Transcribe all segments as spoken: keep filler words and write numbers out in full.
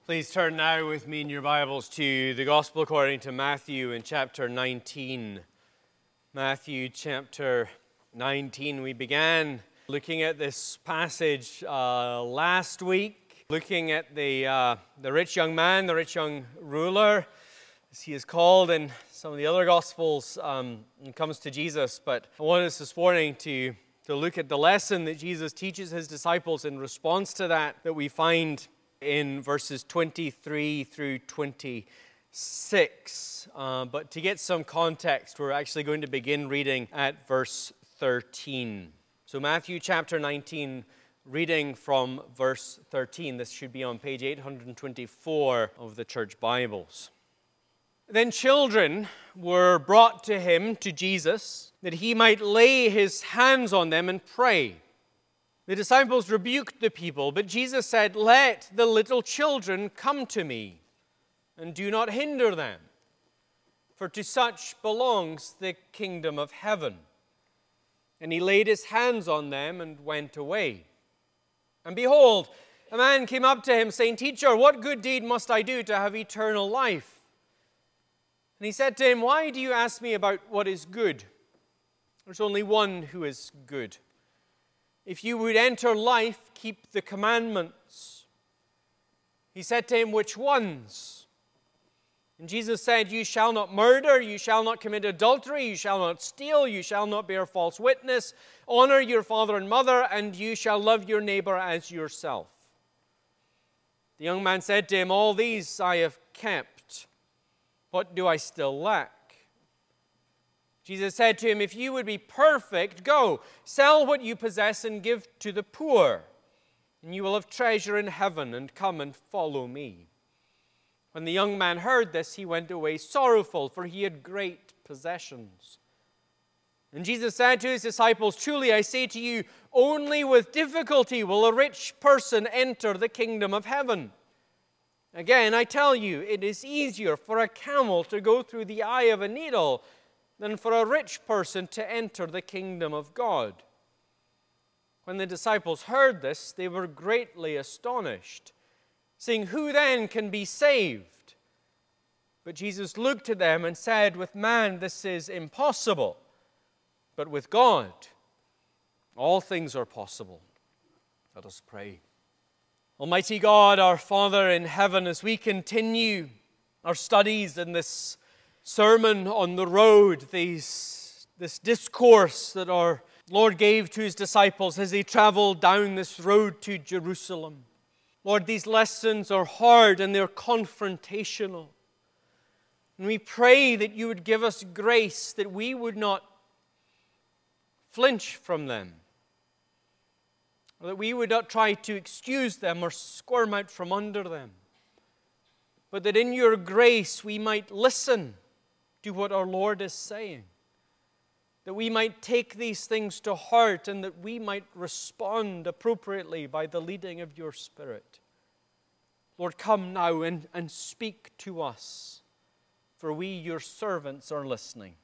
Please turn now with me in your Bibles to the Gospel according to Matthew in chapter nineteen. Matthew chapter nineteen. We began looking at this passage uh, last week, looking at the uh, the rich young man, the rich young ruler, as he is called in some of the other Gospels, um, when it comes to Jesus. But I want us this morning to, to look at the lesson that Jesus teaches his disciples in response to that, that we find in verses twenty-three through twenty-six. Uh, but to get some context, we're actually going to begin reading at verse thirteen. So Matthew chapter nineteen, reading from verse thirteen. This should be on page eight hundred twenty-four of the church Bibles. Then children were brought to him, to Jesus, that he might lay his hands on them and pray. The disciples rebuked the people, but Jesus said, "Let the little children come to me, and do not hinder them, for to such belongs the kingdom of heaven." And he laid his hands on them and went away. And behold, a man came up to him, saying, "Teacher, what good deed must I do to have eternal life?" And he said to him, "Why do you ask me about what is good? There's only one who is good. If you would enter life, keep the commandments." He said to him, "Which ones?" And Jesus said, "You shall not murder, you shall not commit adultery, you shall not steal, you shall not bear false witness, honor your father and mother, and you shall love your neighbor as yourself." The young man said to him, "All these I have kept. What do I still lack?" Jesus said to him, "If you would be perfect, go, sell what you possess and give to the poor, and you will have treasure in heaven, and come and follow me." When the young man heard this, he went away sorrowful, for he had great possessions. And Jesus said to his disciples, "Truly I say to you, only with difficulty will a rich person enter the kingdom of heaven. Again, I tell you, it is easier for a camel to go through the eye of a needle than for a rich person to enter the kingdom of God." When the disciples heard this, they were greatly astonished, saying, "Who then can be saved?" But Jesus looked at them and said, "With man this is impossible, but with God all things are possible." Let us pray. Almighty God, our Father in heaven, as we continue our studies in this Sermon on the Road, these, this discourse that our Lord gave to his disciples as they traveled down this road to Jerusalem. Lord, these lessons are hard and they're confrontational. And we pray that you would give us grace, that we would not flinch from them, or that we would not try to excuse them or squirm out from under them, but that in your grace we might listen to what our Lord is saying, that we might take these things to heart and that we might respond appropriately by the leading of your Spirit. Lord, come now and, and speak to us, for we, your servants, are listening.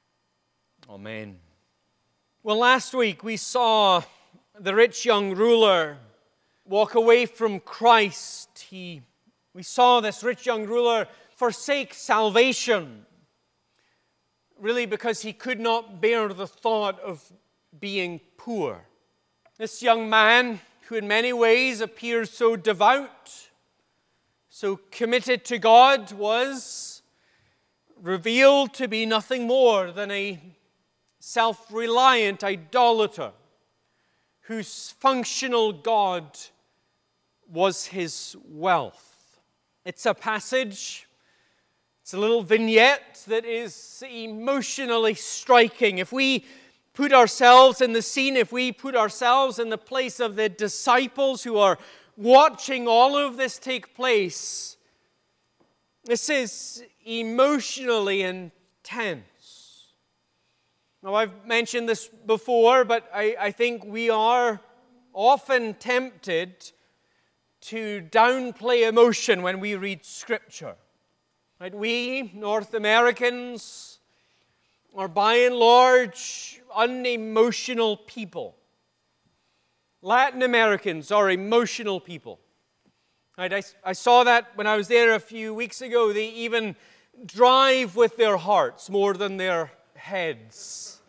Amen. Well, last week we saw the rich young ruler walk away from Christ. He, we saw this rich young ruler forsake salvation, really because he could not bear the thought of being poor. This young man, who in many ways appears so devout, so committed to God, was revealed to be nothing more than a self-reliant idolater whose functional God was his wealth. It's a passage, it's a little vignette that is emotionally striking. If we put ourselves in the scene, if we put ourselves in the place of the disciples who are watching all of this take place, this is emotionally intense. Now, I've mentioned this before, but I, I think we are often tempted to downplay emotion when we read Scripture. Right? We, North Americans, are by and large unemotional people. Latin Americans are emotional people. Right, I, I saw that when I was there a few weeks ago. They even drive with their hearts more than their heads.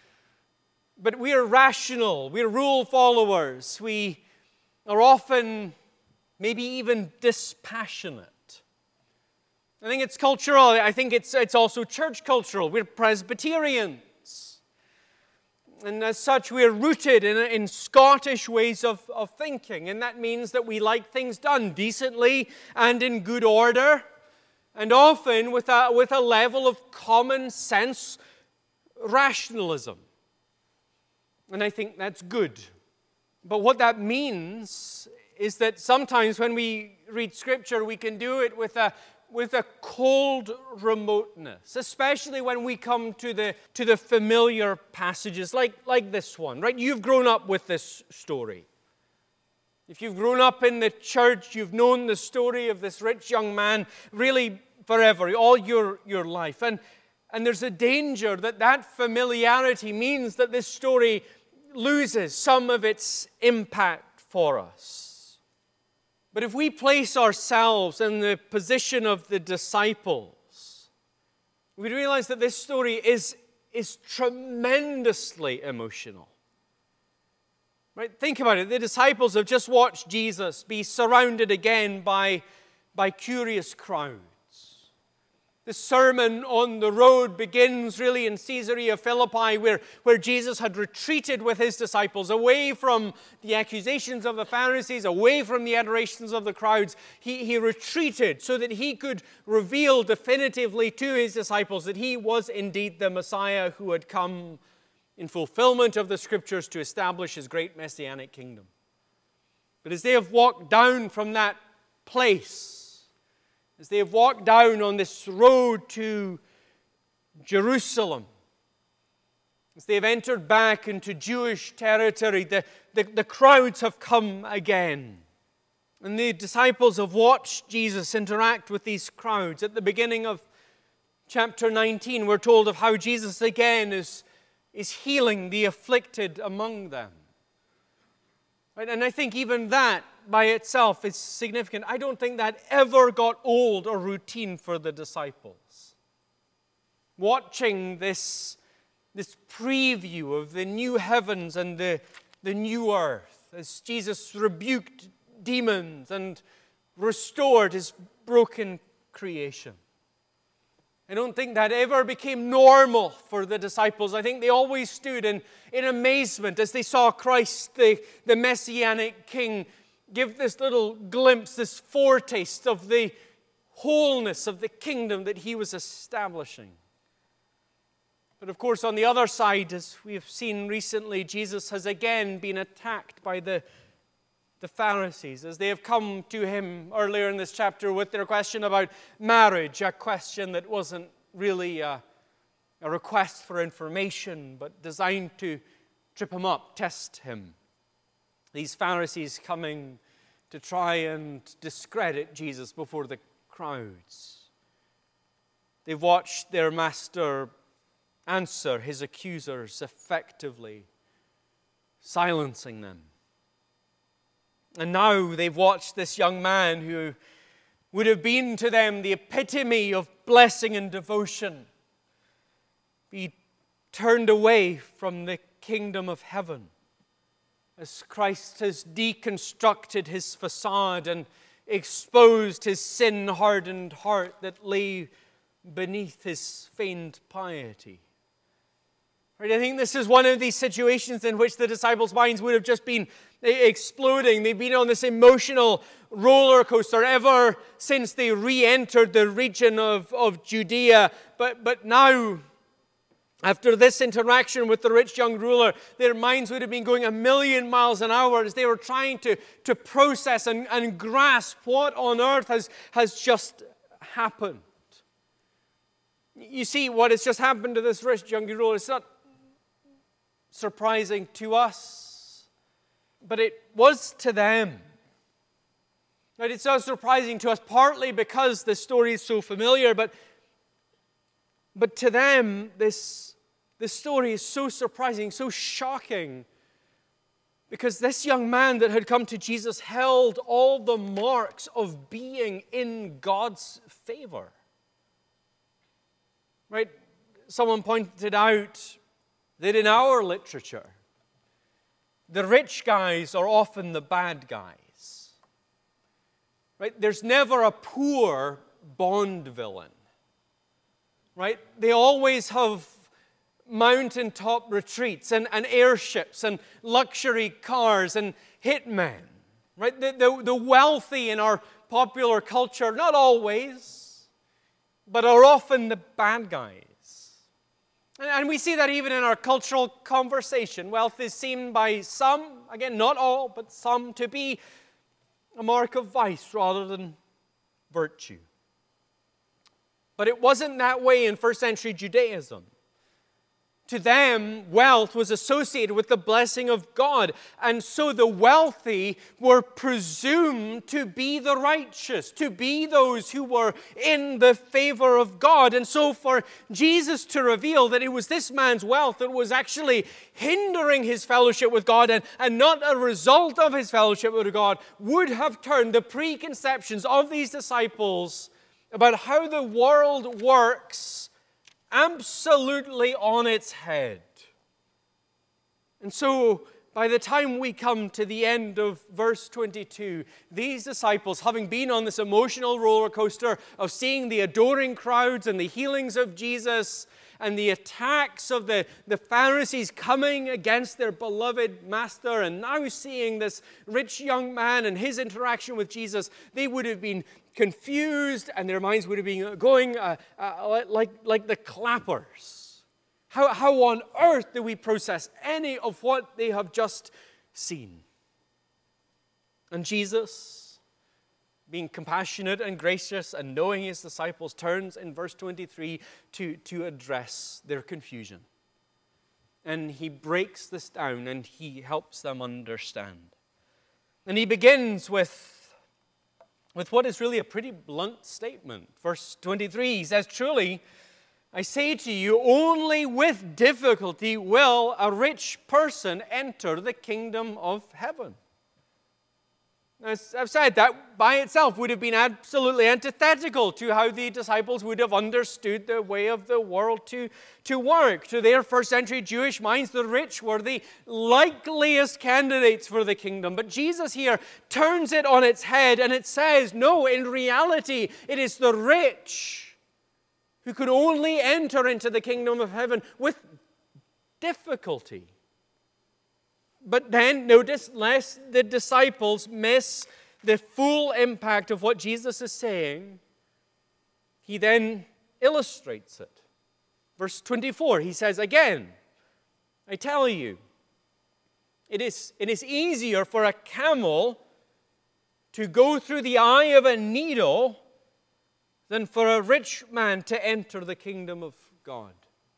But we are rational. We are rule followers. We are often maybe even dispassionate. I think it's cultural. I think it's, it's also church cultural. We're Presbyterians. And as such, we're rooted in, in Scottish ways of, of thinking. And that means that we like things done decently and in good order. And often with a, with a level of common sense rationalism. And I think that's good. But what that means is that sometimes when we read Scripture, we can do it with a with a cold remoteness, especially when we come to the to the familiar passages like, like this one, right? You've grown up with this story. If you've grown up in the church, you've known the story of this rich young man really forever, all your, your life. And, and there's a danger that that familiarity means that this story loses some of its impact for us. But if we place ourselves in the position of the disciples, we realize that this story is, is tremendously emotional. Right? Think about it. The disciples have just watched Jesus be surrounded again by, by curious crowds. The Sermon on the Road begins really in Caesarea Philippi, where, where Jesus had retreated with his disciples away from the accusations of the Pharisees, away from the adorations of the crowds. He, he retreated so that he could reveal definitively to his disciples that he was indeed the Messiah who had come in fulfillment of the Scriptures to establish his great messianic kingdom. But as they have walked down from that place, as they have walked down on this road to Jerusalem, as they have entered back into Jewish territory, the, the, the crowds have come again. And the disciples have watched Jesus interact with these crowds. At the beginning of chapter nineteen, we're told of how Jesus again is, is healing the afflicted among them. Right? And I think even that by itself is significant. I don't think that ever got old or routine for the disciples. Watching this, this preview of the new heavens and the, the new earth as Jesus rebuked demons and restored his broken creation. I don't think that ever became normal for the disciples. I think they always stood in, in amazement as they saw Christ, the, the Messianic King, give this little glimpse, this foretaste of the wholeness of the kingdom that he was establishing. But of course, on the other side, as we have seen recently, Jesus has again been attacked by the, the Pharisees as they have come to him earlier in this chapter with their question about marriage, a question that wasn't really a, a request for information, but designed to trip him up, test him. These Pharisees coming to try and discredit Jesus before the crowds. They've watched their master answer his accusers effectively, silencing them. And now they've watched this young man who would have been to them the epitome of blessing and devotion be turned away from the kingdom of heaven. As Christ has deconstructed his facade and exposed his sin-hardened heart that lay beneath his feigned piety. Right, I think this is one of these situations in which the disciples' minds would have just been exploding. They've been on this emotional roller coaster ever since they re-entered the region of, of Judea. But, but now, after this interaction with the rich young ruler, their minds would have been going a million miles an hour as they were trying to, to process and, and grasp what on earth has, has just happened. You see, what has just happened to this rich young ruler, it's not surprising to us, but it was to them. Right? It's not surprising to us, partly because the story is so familiar, but But to them, this, this story is so surprising, so shocking, Because this young man that had come to Jesus held all the marks of being in God's favor. Right? Someone pointed out that in our literature, the rich guys are often the bad guys. Right? There's never a poor Bond villain. Right? They always have mountaintop retreats and, and airships and luxury cars and hitmen. Right? The, the, the wealthy in our popular culture, not always, but are often the bad guys. And, and we see that even in our cultural conversation. Wealth is seen by some, again, not all, but some, to be a mark of vice rather than virtue. But it wasn't that way in first century Judaism. To them, wealth was associated with the blessing of God. And so the wealthy were presumed to be the righteous, to be those who were in the favor of God. And so for Jesus to reveal that it was this man's wealth that was actually hindering his fellowship with God and, and not a result of his fellowship with God would have turned the preconceptions of these disciples about how the world works absolutely on its head. And so, by the time we come to the end of verse twenty-two, these disciples, having been on this emotional roller coaster of seeing the adoring crowds and the healings of Jesus and the attacks of the, the Pharisees coming against their beloved master, and now seeing this rich young man and his interaction with Jesus, they would have been confused, and their minds would have been going uh, uh, like, like the clappers. How, how on earth do we process any of what they have just seen? And Jesus, being compassionate and gracious and knowing his disciples, turns in verse twenty-three to, to address their confusion. And he breaks this down and he helps them understand. And he begins with with what is really a pretty blunt statement. Verse twenty-three, he says, "Truly, I say to you, only with difficulty will a rich person enter the kingdom of heaven." As I've said, that by itself would have been absolutely antithetical to how the disciples would have understood the way of the world to, to work. To their first century Jewish minds, the rich were the likeliest candidates for the kingdom. But Jesus here turns it on its head and it says, no, in reality, it is the rich who could only enter into the kingdom of heaven with difficulty. But then, notice, lest the disciples miss the full impact of what Jesus is saying, he then illustrates it. Verse twenty-four, he says, "Again, I tell you, it is, it is easier for a camel to go through the eye of a needle than for a rich man to enter the kingdom of God."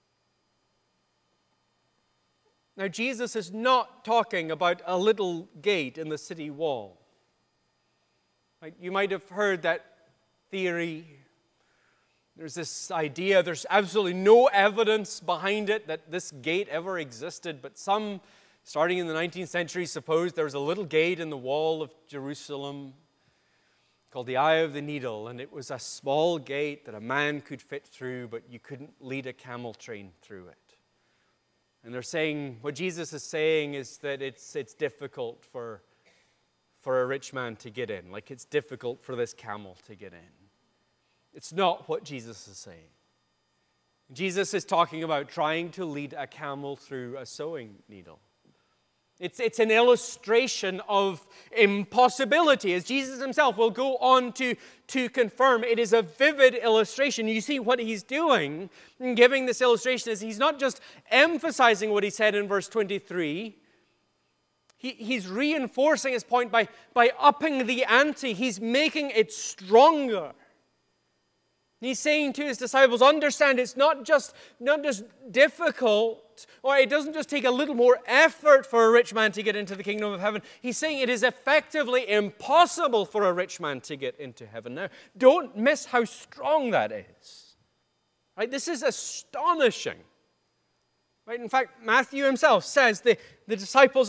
Now, Jesus is not talking about a little gate in the city wall. Right? You might have heard that theory. There's this idea, there's absolutely no evidence behind it that this gate ever existed, but some, starting in the nineteenth century, supposed there was a little gate in the wall of Jerusalem called the Eye of the Needle, and it was a small gate that a man could fit through, but you couldn't lead a camel train through it. And they're saying, what Jesus is saying is that it's it's difficult for, for a rich man to get in. Like it's difficult for this camel to get in. It's not what Jesus is saying. Jesus is talking about trying to lead a camel through a sewing needle. It's, it's an illustration of impossibility, as Jesus himself will go on to, to confirm. It is a vivid illustration. You see what he's doing in giving this illustration is he's not just emphasizing what he said in verse twenty-three. He, he's reinforcing his point by, by upping the ante. He's making it stronger. He's saying to his disciples, understand it's not just, not just difficult, or it doesn't just take a little more effort for a rich man to get into the kingdom of heaven. He's saying it is effectively impossible for a rich man to get into heaven. Now, don't miss how strong that is. Right? This is astonishing. Right? In fact, Matthew himself says the, the disciples are,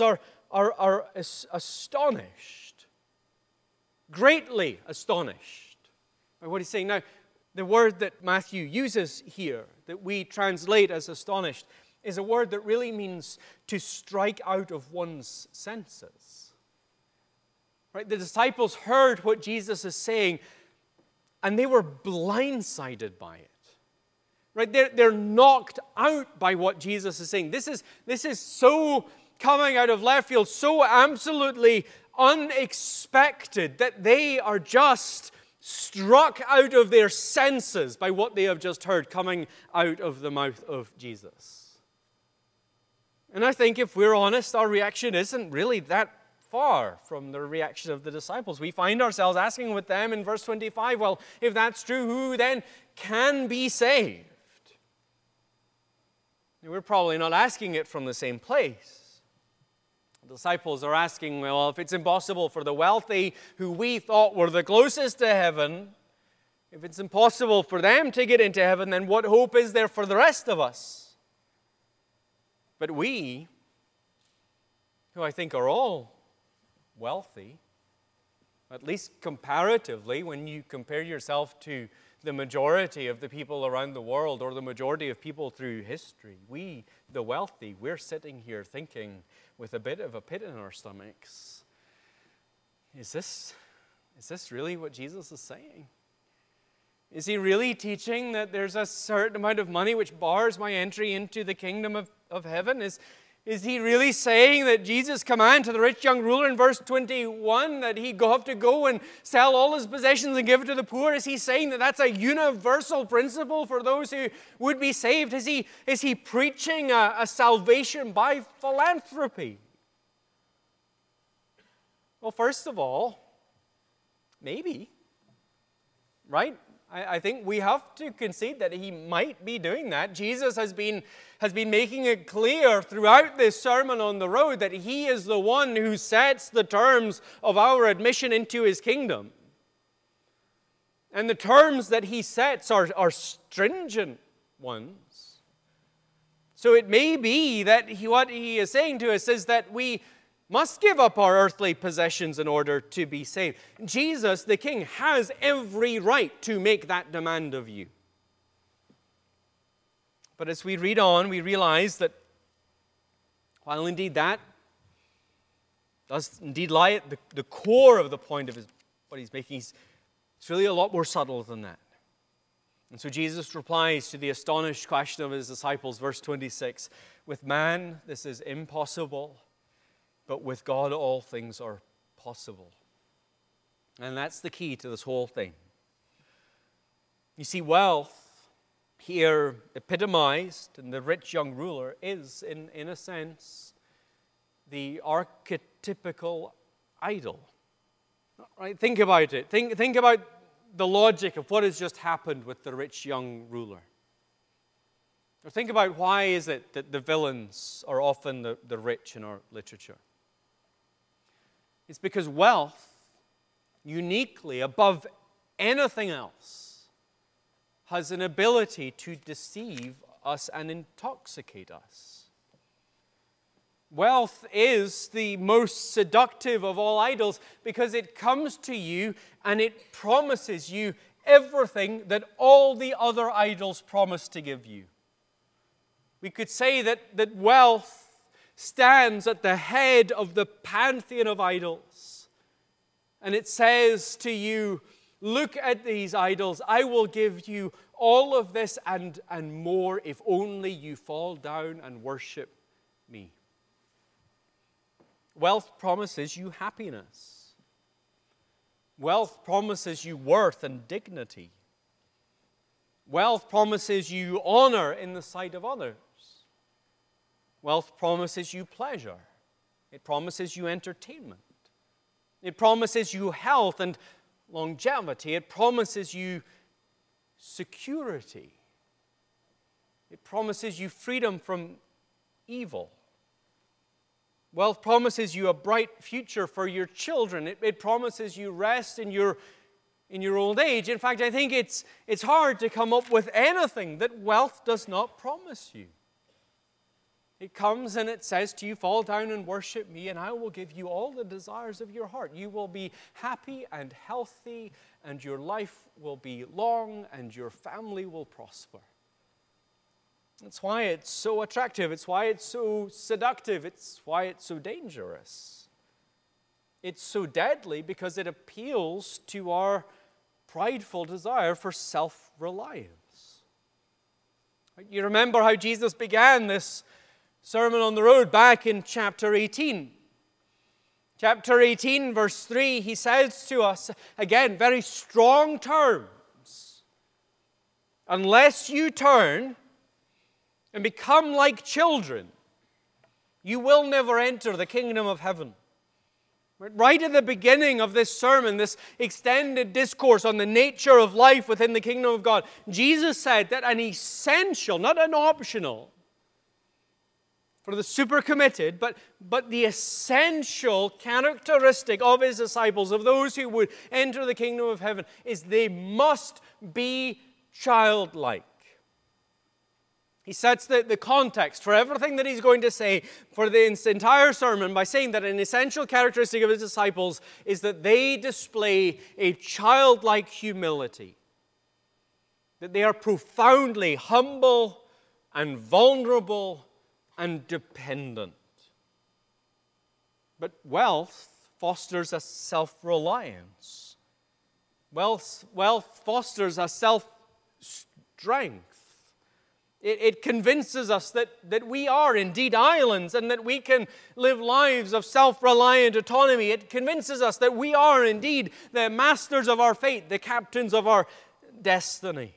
are, are astonished, greatly astonished by what he's saying. Now, the word that Matthew uses here, that we translate as astonished, is a word that really means to strike out of one's senses. Right? The disciples heard what Jesus is saying, and they were blindsided by it. Right? They're, they're knocked out by what Jesus is saying. This is, this is so coming out of left field, so absolutely unexpected that they are just struck out of their senses by what they have just heard coming out of the mouth of Jesus. And I think if we're honest, our reaction isn't really that far from the reaction of the disciples. We find ourselves asking with them in verse twenty-five, well, if that's true, who then can be saved? And we're probably not asking it from the same place. The disciples are asking, well, if it's impossible for the wealthy who we thought were the closest to heaven, if it's impossible for them to get into heaven, then what hope is there for the rest of us? But we, who I think are all wealthy, at least comparatively, when you compare yourself to the majority of the people around the world or the majority of people through history, we, the wealthy, we're sitting here thinking with a bit of a pit in our stomachs, is this, is this really what Jesus is saying? Is he really teaching that there's a certain amount of money which bars my entry into the kingdom of, of heaven? Is, is he really saying that Jesus' command to the rich young ruler in verse twenty-one, that he have to go and sell all his possessions and give it to the poor, is he saying that that's a universal principle for those who would be saved? Is he, is he preaching a, a salvation by philanthropy? Well, first of all, maybe, right? I think we have to concede that he might be doing that. Jesus has been, has been making it clear throughout this Sermon on the Road that he is the one who sets the terms of our admission into his kingdom. And the terms that he sets are, are stringent ones. So it may be that he, what he is saying to us is that we must give up our earthly possessions in order to be saved. Jesus, the King, has every right to make that demand of you. But as we read on, we realize that while indeed that does indeed lie at the, the core of the point of his, what he's making, he's, it's really a lot more subtle than that. And so Jesus replies to the astonished question of his disciples, verse twenty-six, with man this is impossible, but with God, all things are possible. And that's the key to this whole thing. You see, wealth here epitomized in the rich young ruler is, in, in a sense, the archetypical idol. Right? Think about it. Think, think about the logic of what has just happened with the rich young ruler. Or think about why is it that the villains are often the, the rich in our literature. It's because wealth, uniquely above anything else, has an ability to deceive us and intoxicate us. Wealth is the most seductive of all idols because it comes to you and it promises you everything that all the other idols promise to give you. We could say that, that wealth stands at the head of the pantheon of idols. And it says to you, look at these idols. I will give you all of this and, and more if only you fall down and worship me. Wealth promises you happiness. Wealth promises you worth and dignity. Wealth promises you honor in the sight of others. Wealth promises you pleasure. It promises you entertainment. It promises you health and longevity. It promises you security. It promises you freedom from evil. Wealth promises you a bright future for your children. It, it promises you rest in your, in your old age. In fact, I think it's, it's hard to come up with anything that wealth does not promise you. It comes and it says to you, fall down and worship me, and I will give you all the desires of your heart. You will be happy and healthy, and your life will be long, and your family will prosper. That's why it's so attractive. It's why it's so seductive. It's why it's so dangerous. It's so deadly because it appeals to our prideful desire for self-reliance. You remember how Jesus began this Sermon on the Road back in chapter eighteen. Chapter eighteen, verse three, he says to us, again, very strong terms, unless you turn and become like children, you will never enter the kingdom of heaven. Right at the beginning of this sermon, this extended discourse on the nature of life within the kingdom of God, Jesus said that an essential, not an optional, for the super committed, but, but the essential characteristic of his disciples, of those who would enter the kingdom of heaven, is they must be childlike. He sets the, the context for everything that he's going to say for the entire sermon by saying that an essential characteristic of his disciples is that they display a childlike humility, that they are profoundly humble and vulnerable and dependent. But wealth fosters a self-reliance. Wealth, wealth fosters a self-strength. It, it convinces us that, that we are indeed islands and that we can live lives of self-reliant autonomy. It convinces us that we are indeed the masters of our fate, the captains of our destiny.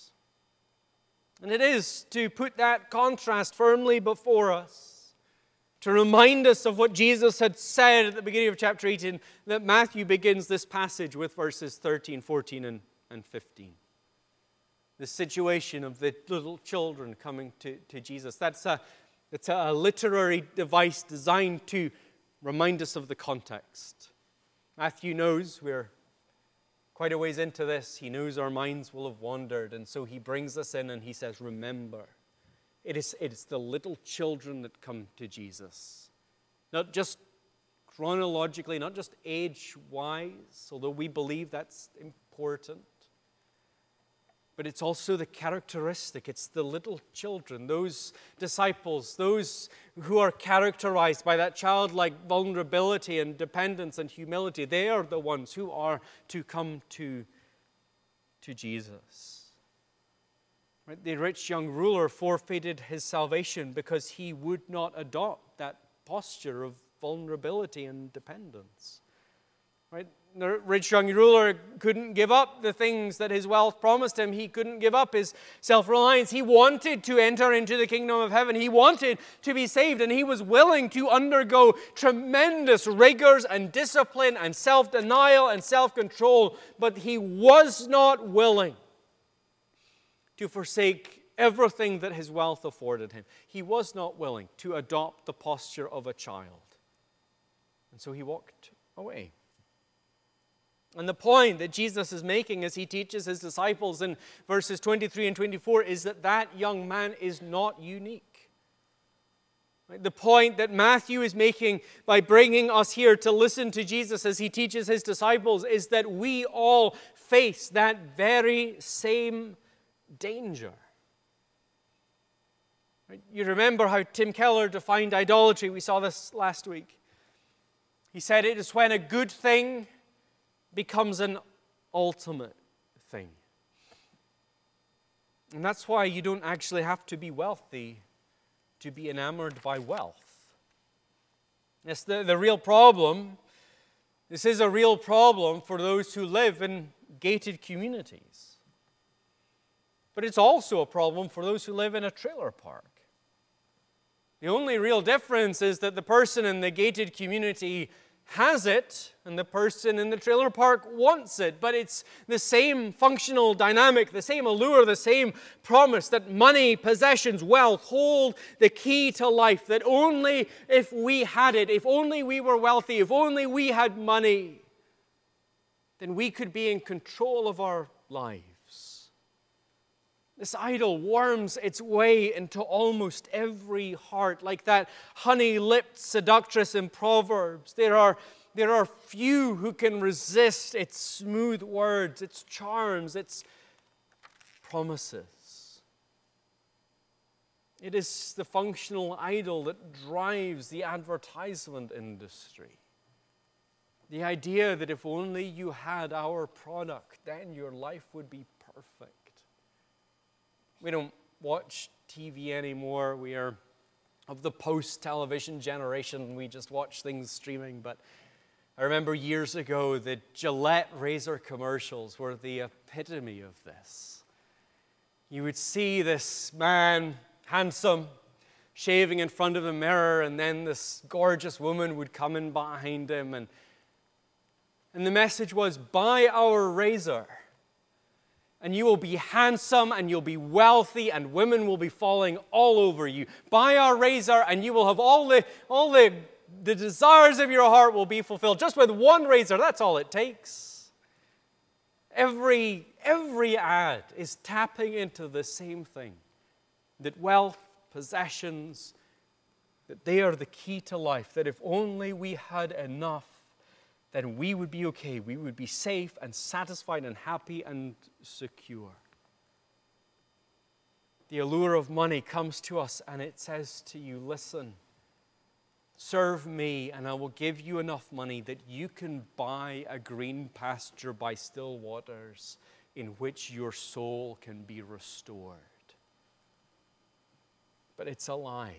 And it is to put that contrast firmly before us, to remind us of what Jesus had said at the beginning of chapter eighteen, that Matthew begins this passage with verses thirteen, fourteen, and, and fifteen. The situation of the little children coming to, to Jesus. That's a, that's a literary device designed to remind us of the context. Matthew knows we're quite a ways into this. He knows our minds will have wandered, and so he brings us in and he says, remember, it is, it is the little children that come to Jesus. Not just chronologically, not just age-wise, although we believe that's important, but it's also the characteristic. It's the little children, those disciples, those who are characterized by that childlike vulnerability and dependence and humility. They are the ones who are to come to, to Jesus. Right? The rich young ruler forfeited his salvation because he would not adopt that posture of vulnerability and dependence. Right? The rich young ruler couldn't give up the things that his wealth promised him. He couldn't give up his self-reliance. He wanted to enter into the kingdom of heaven. He wanted to be saved, and he was willing to undergo tremendous rigors and discipline and self-denial and self-control, but he was not willing to forsake everything that his wealth afforded him. He was not willing to adopt the posture of a child. And so he walked away. And the point that Jesus is making as he teaches his disciples in verses twenty-three and twenty-four is that that young man is not unique. The point that Matthew is making by bringing us here to listen to Jesus as he teaches his disciples is that we all face that very same danger. You remember how Tim Keller defined idolatry. We saw this last week. He said it is when a good thing becomes an ultimate thing. And that's why you don't actually have to be wealthy to be enamored by wealth. It's the, the real problem. This is a real problem for those who live in gated communities. But it's also a problem for those who live in a trailer park. The only real difference is that the person in the gated community has it, and the person in the trailer park wants it. But it's the same functional dynamic, the same allure, the same promise that money, possessions, wealth hold the key to life. That only if we had it, if only we were wealthy, if only we had money, then we could be in control of our lives. This idol worms its way into almost every heart, like that honey-lipped seductress in Proverbs. There are, there are few who can resist its smooth words, its charms, its promises. It is the functional idol that drives the advertisement industry. The idea that if only you had our product, then your life would be perfect. We don't watch T V anymore. We are of the post-television generation. We just watch things streaming. But I remember years ago, the Gillette razor commercials were the epitome of this. You would see this man, handsome, shaving in front of a mirror, and then this gorgeous woman would come in behind him. And, and the message was, buy our razor, and you will be handsome, and you'll be wealthy, and women will be falling all over you. Buy our razor, and you will have all the all the, the desires of your heart will be fulfilled. Just with one razor, that's all it takes. Every, every ad is tapping into the same thing, that wealth, possessions, that they are the key to life, that if only we had enough, then we would be okay. We would be safe and satisfied and happy and secure. The allure of money comes to us and it says to you, listen, serve me and I will give you enough money that you can buy a green pasture by still waters in which your soul can be restored. But it's a lie.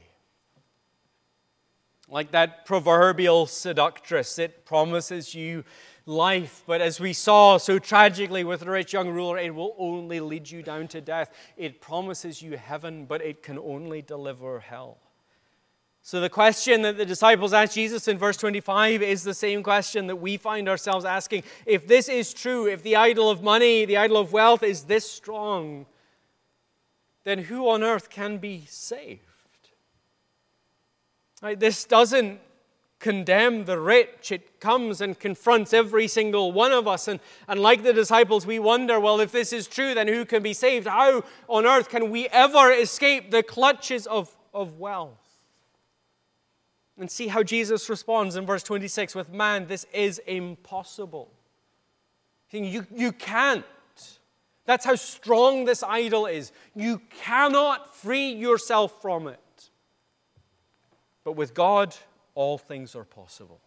Like that proverbial seductress, it promises you life, but as we saw so tragically with the rich young ruler, it will only lead you down to death. It promises you heaven, but it can only deliver hell. So the question that the disciples asked Jesus in verse twenty-five is the same question that we find ourselves asking. If this is true, if the idol of money, the idol of wealth is this strong, then who on earth can be saved? Right, this doesn't condemn the rich. It comes and confronts every single one of us. And, and like the disciples, we wonder, well, if this is true, then who can be saved? How on earth can we ever escape the clutches of, of wealth? And see how Jesus responds in verse twenty-six. With man, this is impossible. You, you can't. That's how strong this idol is. You cannot free yourself from it. But with God, all things are possible.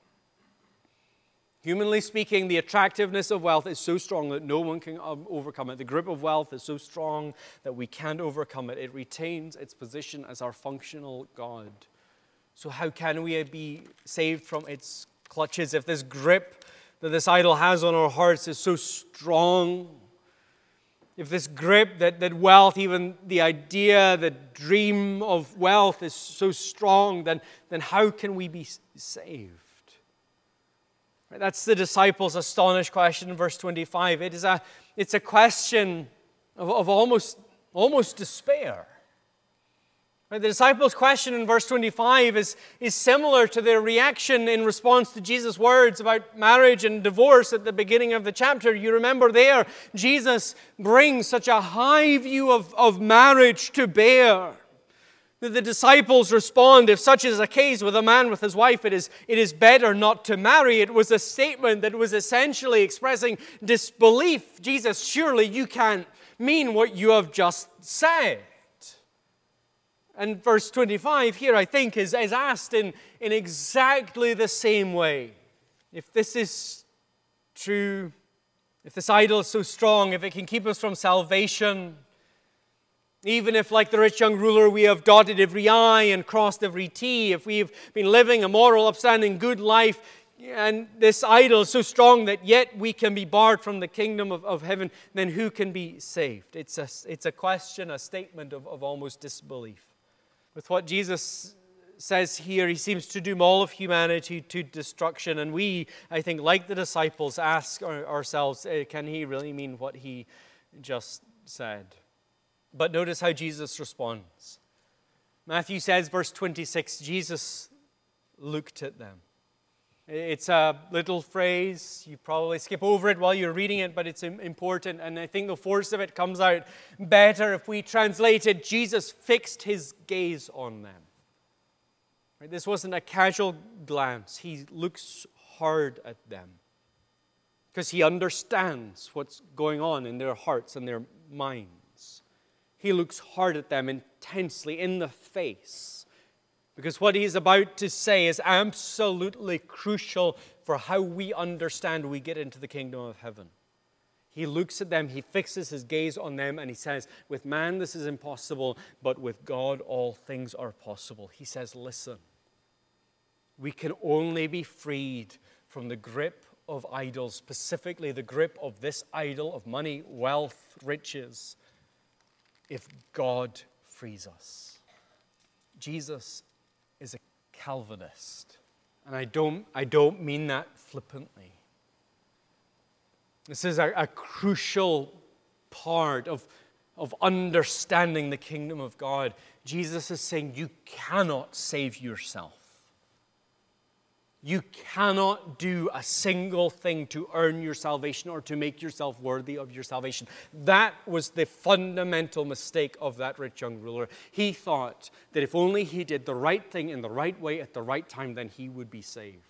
Humanly speaking, the attractiveness of wealth is so strong that no one can overcome it. The grip of wealth is so strong that we can't overcome it. It retains its position as our functional God. So how can we be saved from its clutches if this grip that this idol has on our hearts is so strong? If this grip that, that wealth, even the idea, the dream of wealth is so strong, then, then how can we be saved? Right, that's the disciples' astonished question in verse twenty-five. It is a, it's a question of, of almost, almost despair. Right, the disciples' question in verse twenty-five is, is similar to their reaction in response to Jesus' words about marriage and divorce at the beginning of the chapter. You remember there, Jesus brings such a high view of, of marriage to bear that the disciples respond, if such is the case with a man with his wife, it is, it is better not to marry. It was a statement that was essentially expressing disbelief. Jesus, surely you can't mean what you have just said. And verse twenty-five here, I think, is, is asked in, in exactly the same way. If this is true, if this idol is so strong, if it can keep us from salvation, even if, like the rich young ruler, we have dotted every I and crossed every T, if we've been living a moral, upstanding, good life, and this idol is so strong that yet we can be barred from the kingdom of, of heaven, then who can be saved? It's a, it's a question, a statement of, of almost disbelief. With what Jesus says here, he seems to doom all of humanity to destruction. And we, I think, like the disciples, ask ourselves, can he really mean what he just said? But notice how Jesus responds. Matthew says, verse twenty-six, Jesus looked at them. It's a little phrase. You probably skip over it while you're reading it, but it's important. And I think the force of it comes out better if we translate it, Jesus fixed his gaze on them. Right? This wasn't a casual glance. He looks hard at them because he understands what's going on in their hearts and their minds. He looks hard at them intensely in the face. Because what he's about to say is absolutely crucial for how we understand we get into the kingdom of heaven. He looks at them, he fixes his gaze on them, and he says, with man this is impossible, but with God all things are possible. He says, listen, we can only be freed from the grip of idols, specifically the grip of this idol of money, wealth, riches, if God frees us. Jesus is a Calvinist. And I don't, I don't mean that flippantly. This is a, a crucial part of, of understanding the kingdom of God. Jesus is saying you cannot save yourself. You cannot do a single thing to earn your salvation or to make yourself worthy of your salvation. That was the fundamental mistake of that rich young ruler. He thought that if only he did the right thing in the right way at the right time, then he would be saved.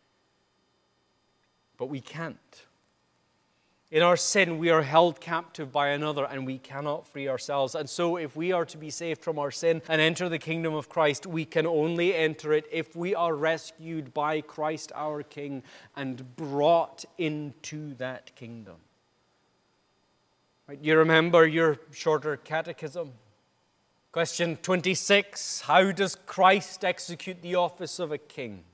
But we can't. In our sin, we are held captive by another and we cannot free ourselves. And so if we are to be saved from our sin and enter the kingdom of Christ, we can only enter it if we are rescued by Christ our King and brought into that kingdom. Right? You remember your shorter catechism? Question twenty-six, how does Christ execute the office of a king?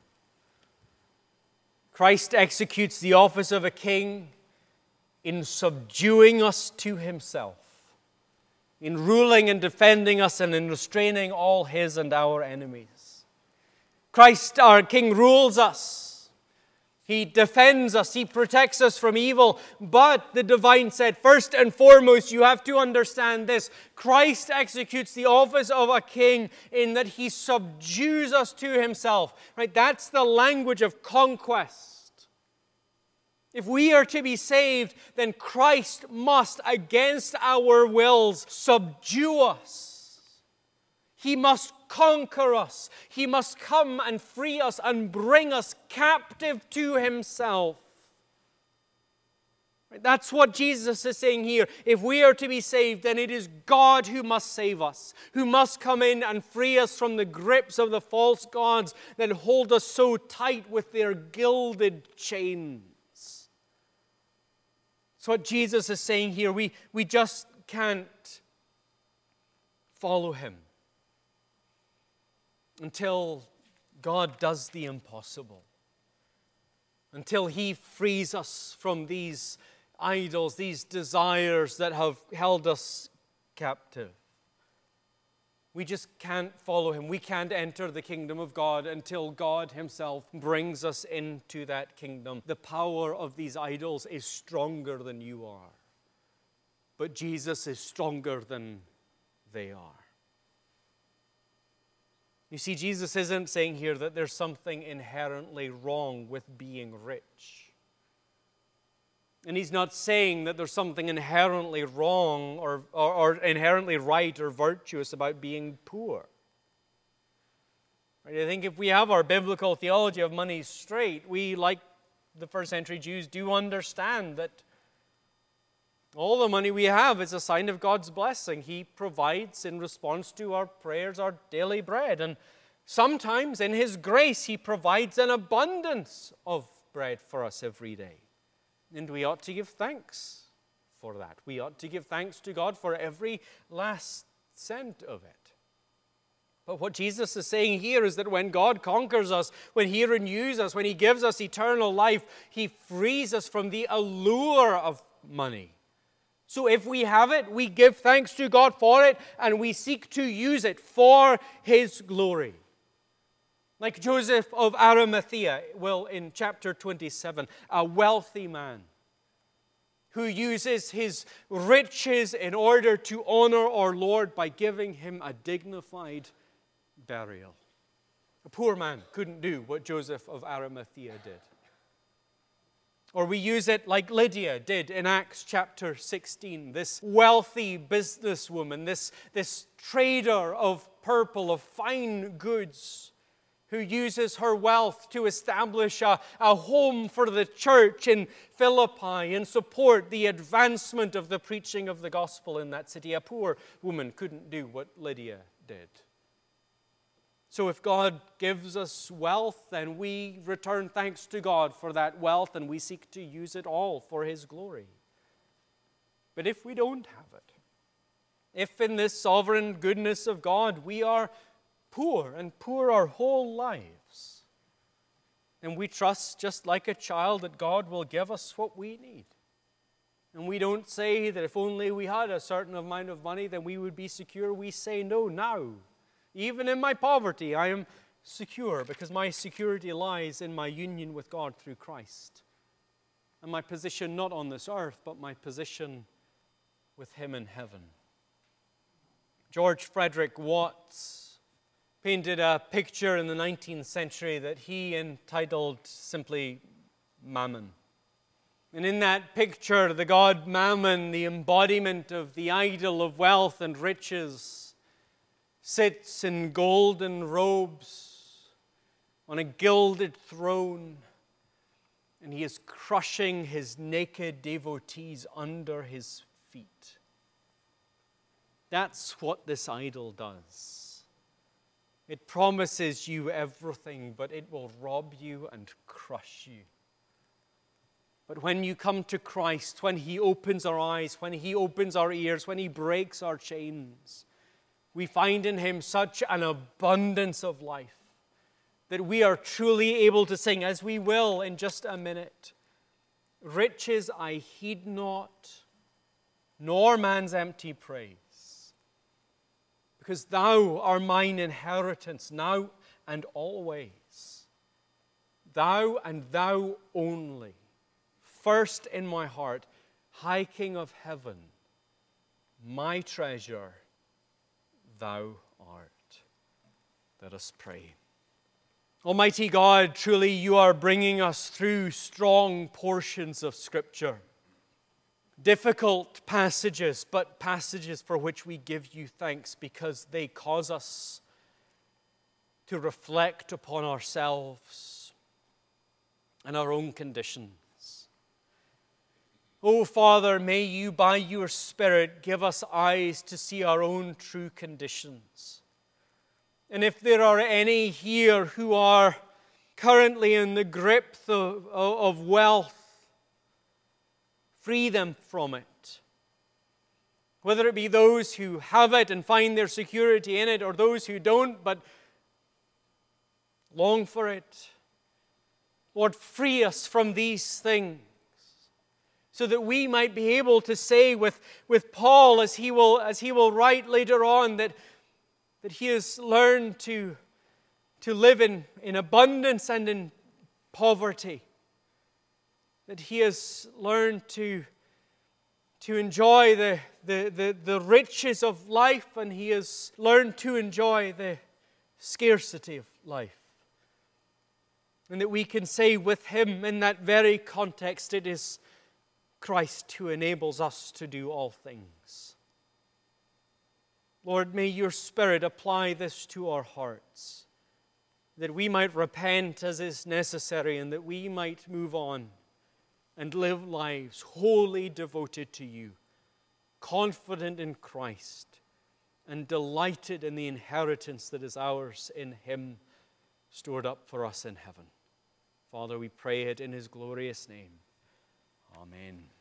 Christ executes the office of a king in subduing us to himself, in ruling and defending us, and in restraining all his and our enemies. Christ, our King, rules us. He defends us. He protects us from evil. But the divine said, first and foremost, you have to understand this. Christ executes the office of a king in that he subdues us to himself. Right? That's the language of conquest. If we are to be saved, then Christ must, against our wills, subdue us. He must conquer us. He must come and free us and bring us captive to himself. That's what Jesus is saying here. If we are to be saved, then it is God who must save us, who must come in and free us from the grips of the false gods that hold us so tight with their gilded chains. So what Jesus is saying here, we, we just can't follow him until God does the impossible, until he frees us from these idols, these desires that have held us captive. We just can't follow him. We can't enter the kingdom of God until God himself brings us into that kingdom. The power of these idols is stronger than you are. But Jesus is stronger than they are. You see, Jesus isn't saying here that there's something inherently wrong with being rich. And he's not saying that there's something inherently wrong or, or, or inherently right or virtuous about being poor. Right? I think if we have our biblical theology of money straight, we, like the first century Jews, do understand that all the money we have is a sign of God's blessing. He provides in response to our prayers our daily bread. And sometimes in his grace, he provides an abundance of bread for us every day. And we ought to give thanks for that. We ought to give thanks to God for every last cent of it. But what Jesus is saying here is that when God conquers us, when he renews us, when he gives us eternal life, he frees us from the allure of money. So if we have it, we give thanks to God for it, and we seek to use it for his glory. Like Joseph of Arimathea will in chapter twenty-seven, a wealthy man who uses his riches in order to honor our Lord by giving him a dignified burial. A poor man couldn't do what Joseph of Arimathea did. Or we use it like Lydia did in Acts chapter sixteen, this wealthy businesswoman, this, this trader of purple, of fine goods, who uses her wealth to establish a, a home for the church in Philippi and support the advancement of the preaching of the gospel in that city. A poor woman couldn't do what Lydia did. So if God gives us wealth, then we return thanks to God for that wealth and we seek to use it all for His glory. But if we don't have it, if in this sovereign goodness of God we are poor and poor our whole lives, then we trust just like a child that God will give us what we need. And we don't say that if only we had a certain amount of money, then we would be secure. We say, no, now. Even in my poverty, I am secure because my security lies in my union with God through Christ. And my position not on this earth, but my position with Him in heaven. George Frederick Watts painted a picture in the nineteenth century that he entitled simply Mammon. And in that picture, the god Mammon, the embodiment of the idol of wealth and riches, sits in golden robes on a gilded throne, and he is crushing his naked devotees under his feet. That's what this idol does. It promises you everything, but it will rob you and crush you. But when you come to Christ, when He opens our eyes, when He opens our ears, when He breaks our chains, we find in Him such an abundance of life that we are truly able to sing, as we will in just a minute, riches I heed not, nor man's empty praise, because Thou art mine inheritance now and always. Thou and Thou only, first in my heart, High King of heaven, my treasure, Thou art. Let us pray. Almighty God, truly You are bringing us through strong portions of Scripture. Difficult passages, but passages for which we give You thanks because they cause us to reflect upon ourselves and our own conditions. Oh, Father, may You, by Your Spirit, give us eyes to see our own true conditions. And if there are any here who are currently in the grip of, of wealth, free them from it. Whether it be those who have it and find their security in it, or those who don't but long for it. Lord, free us from these things, so that we might be able to say with, with Paul, as he will, as he will write later on, that, that he has learned to, to live in, in abundance and in poverty. That he has learned to, to enjoy the, the, the, the riches of life, and he has learned to enjoy the scarcity of life. And that we can say with him in that very context, it is Christ who enables us to do all things. Lord, may Your Spirit apply this to our hearts, that we might repent as is necessary, and that we might move on and live lives wholly devoted to You, confident in Christ, and delighted in the inheritance that is ours in Him, stored up for us in heaven. Father, we pray it in His glorious name. Amen.